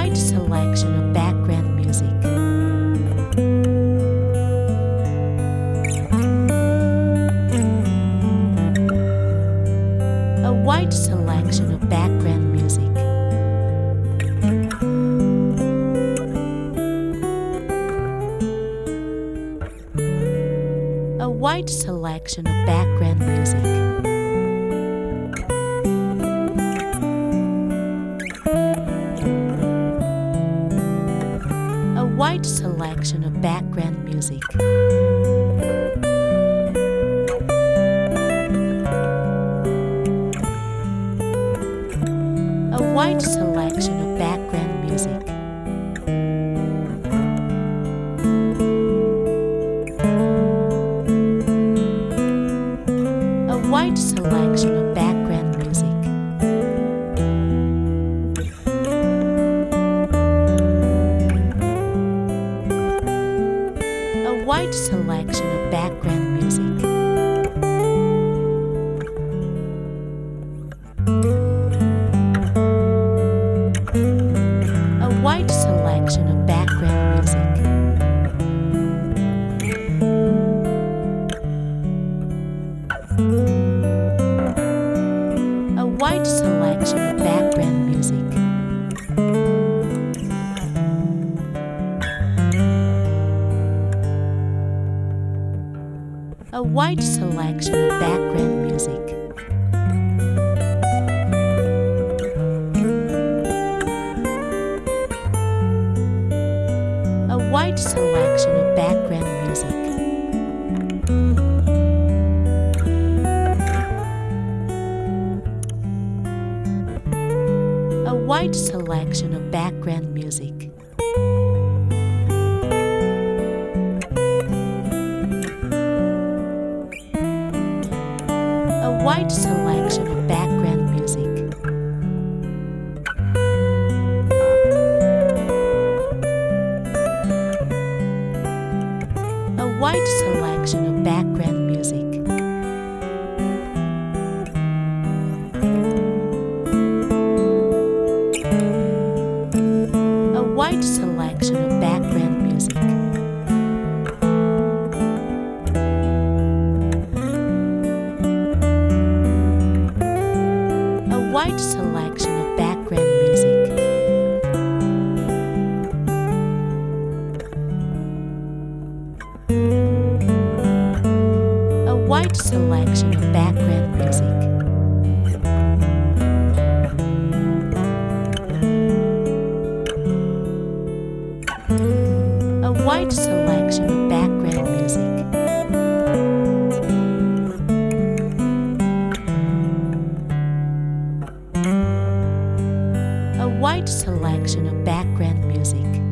wide selection of background music. A wide selection of background music. A wide selection of background music. A wide selection of background music. A wide selection of background music. A wide selection of background music. A wide selection of background music. A wide selection of background music. A wide selection of background music. A wide selection of background music. A wide selection of background music. A wide selection of background music. A wide selection of background music. A wide selection of background music. A wide selection of background music. A wide selection of background music. A wide selection of background music. A wide selection of background music. A wide selection of background music.